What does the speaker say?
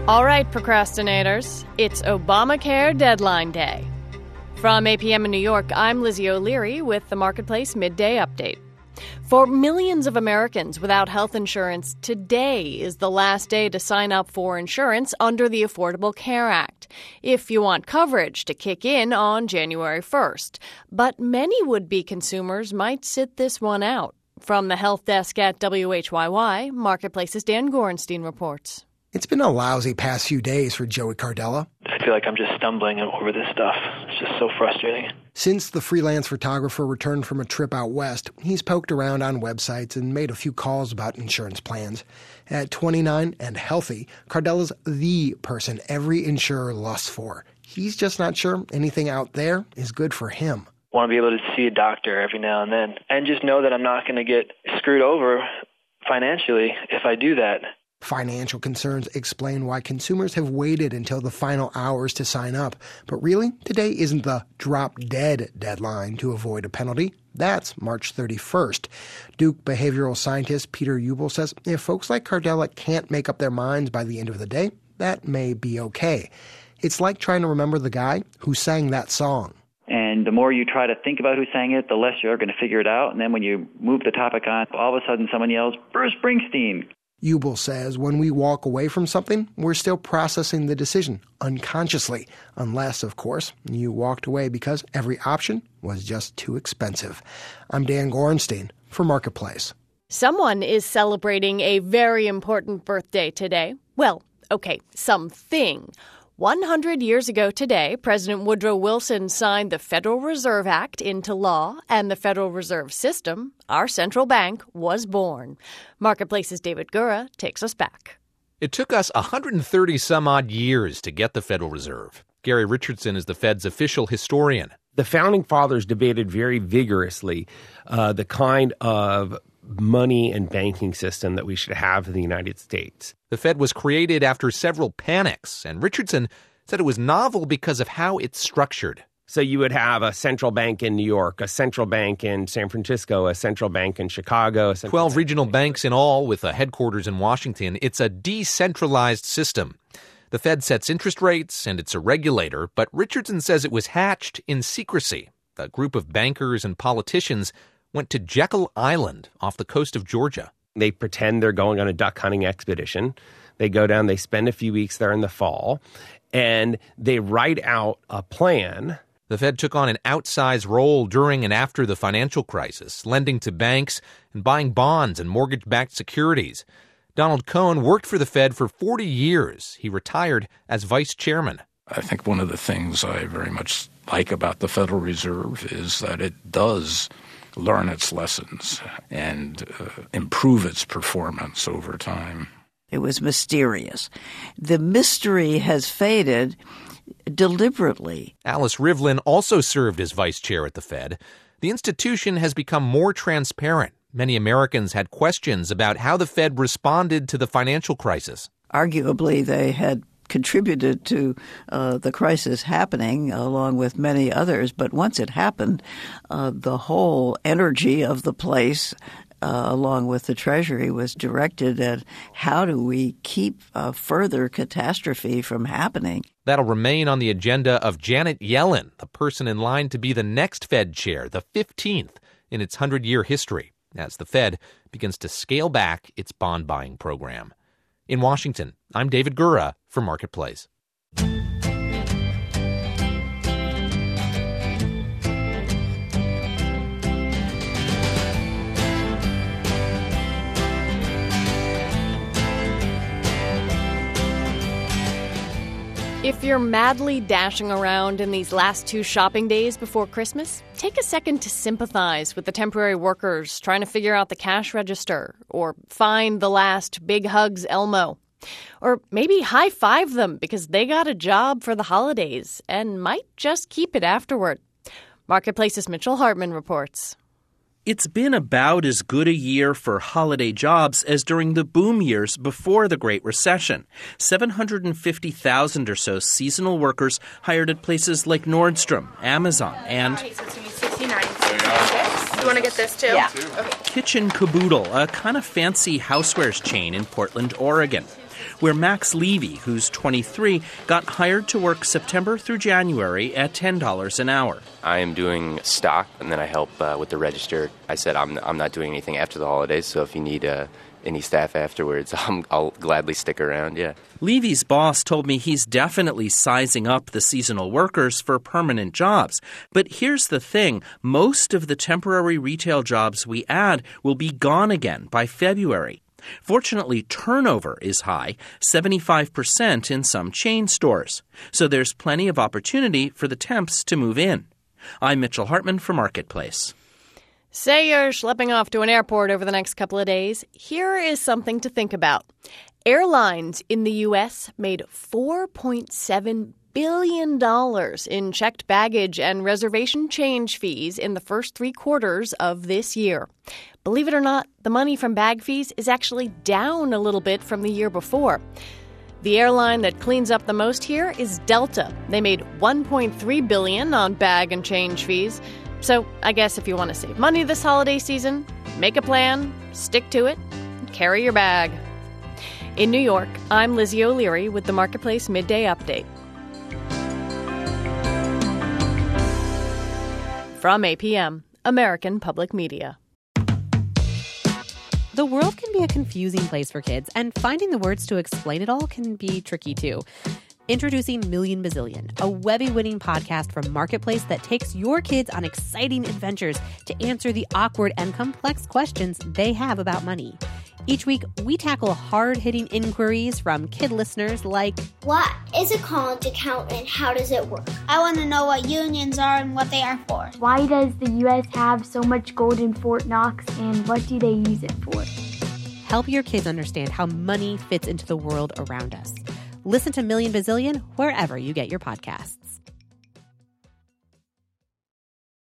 All right, procrastinators, it's Obamacare deadline day. From 8 p.m. in New York, I'm Lizzie O'Leary with the Marketplace Midday Update. For millions of Americans without health insurance, today is the last day to sign up for insurance under the Affordable Care Act, if you want coverage to kick in on January 1st. But many would-be consumers might sit this one out. From the Health Desk at WHYY, Marketplace's Dan Gorenstein reports. It's been a lousy past few days for Joey Cardella. I feel like I'm just stumbling over this stuff. It's just so frustrating. Since the freelance photographer returned from a trip out west, he's poked around on websites and made a few calls about insurance plans. At 29 and healthy, Cardella's the person every insurer lusts for. He's just not sure anything out there is good for him. I want to be able to see a doctor every now and then and just know that I'm not going to get screwed over financially if I do that. Financial concerns explain why consumers have waited until the final hours to sign up. But really, today isn't the drop-dead deadline to avoid a penalty. That's March 31st. Duke behavioral scientist Peter Ubel says if folks like Cardella can't make up their minds by the end of the day, that may be okay. It's like trying to remember the guy who sang that song. And the more you try to think about who sang it, the less you're going to figure it out. And then when you move the topic on, all of a sudden someone yells, Bruce Springsteen. Ubel says when we walk away from something, we're still processing the decision unconsciously, unless, of course, you walked away because every option was just too expensive. I'm Dan Gorenstein for Marketplace. Someone is celebrating a very important birthday today. Well, okay, something. 100 years ago today, President Woodrow Wilson signed the Federal Reserve Act into law, and the Federal Reserve System, our central bank, was born. Marketplace's David Gura takes us back. It took us 130-some-odd years to get the Federal Reserve. Gary Richardson is the Fed's official historian. The Founding Fathers debated very vigorously the kind of money and banking system that we should have in the United States. The Fed was created after several panics, and Richardson said it was novel because of how it's structured. So you would have a central bank in New York, a central bank in San Francisco, a central bank in Chicago. 12 regional banks in all with a headquarters in Washington. It's a decentralized system. The Fed sets interest rates, and it's a regulator, but Richardson says it was hatched in secrecy. A group of bankers and politicians went to Jekyll Island off the coast of Georgia. They pretend they're going on a duck hunting expedition. They go down, they spend a few weeks there in the fall, and they write out a plan. The Fed took on an outsized role during and after the financial crisis, lending to banks and buying bonds and mortgage-backed securities. Donald Cohen worked for the Fed for 40 years. He retired as vice chairman. I think one of the things I very much like about the Federal Reserve is that it does learn its lessons and improve its performance over time. It was mysterious. The mystery has faded deliberately. Alice Rivlin also served as vice chair at the Fed. The institution has become more transparent. Many Americans had questions about how the Fed responded to the financial crisis. Arguably, they had contributed to the crisis happening along with many others. But once it happened, the whole energy of the place, along with the Treasury, was directed at how do we keep further catastrophe from happening. That'll remain on the agenda of Janet Yellen, the person in line to be the next Fed chair, the 15th in its 100-year history, as the Fed begins to scale back its bond buying program. In Washington, I'm David Gura for Marketplace. If you're madly dashing around in these last 2 shopping days before Christmas, take a second to sympathize with the temporary workers trying to figure out the cash register, or find the last Big Hugs Elmo. Or maybe high-five them because they got a job for the holidays and might just keep it afterward. Marketplace's Mitchell Hartman reports. It's been about as good a year for holiday jobs as during the boom years before the Great Recession. 750,000 or so seasonal workers hired at places like Nordstrom, Amazon, and Okay, so it's going to be $69.66. You want to get this too? Yeah. Okay. Kitchen Caboodle, a kind of fancy housewares chain in Portland, Oregon. where Max Levy, who's 23, got hired to work September through January at $10 an hour. I am doing stock, and then I help with the register. I said I'm not doing anything after the holidays, so if you need any staff afterwards, I'll gladly stick around, yeah. Levy's boss told me he's definitely sizing up the seasonal workers for permanent jobs. But here's the thing. Most of the temporary retail jobs we add will be gone again by February. Fortunately, turnover is high, 75% in some chain stores. So there's plenty of opportunity for the temps to move in. I'm Mitchell Hartman for Marketplace. Say you're schlepping off to an airport over the next couple of days. Here is something to think about. Airlines in the U.S. made $4.7 billion in checked baggage and reservation change fees in the first 3 quarters of this year. Believe it or not, the money from bag fees is actually down a little bit from the year before. The airline that cleans up the most here is Delta. They made $1.3 billion on bag and change fees. So I guess if you want to save money this holiday season, make a plan, stick to it, and carry your bag. In New York, I'm Lizzie O'Leary with the Marketplace Midday Update. From APM, American Public Media. The world can be a confusing place for kids, and finding the words to explain it all can be tricky too. Introducing Million Bazillion, a Webby-winning podcast from Marketplace that takes your kids on exciting adventures to answer the awkward and complex questions they have about money. Each week, we tackle hard-hitting inquiries from kid listeners like, what is a college account and how does it work? I want to know what unions are and what they are for. Why does the U.S. have so much gold in Fort Knox and what do they use it for? Help your kids understand how money fits into the world around us. Listen to Million Bazillion wherever you get your podcasts.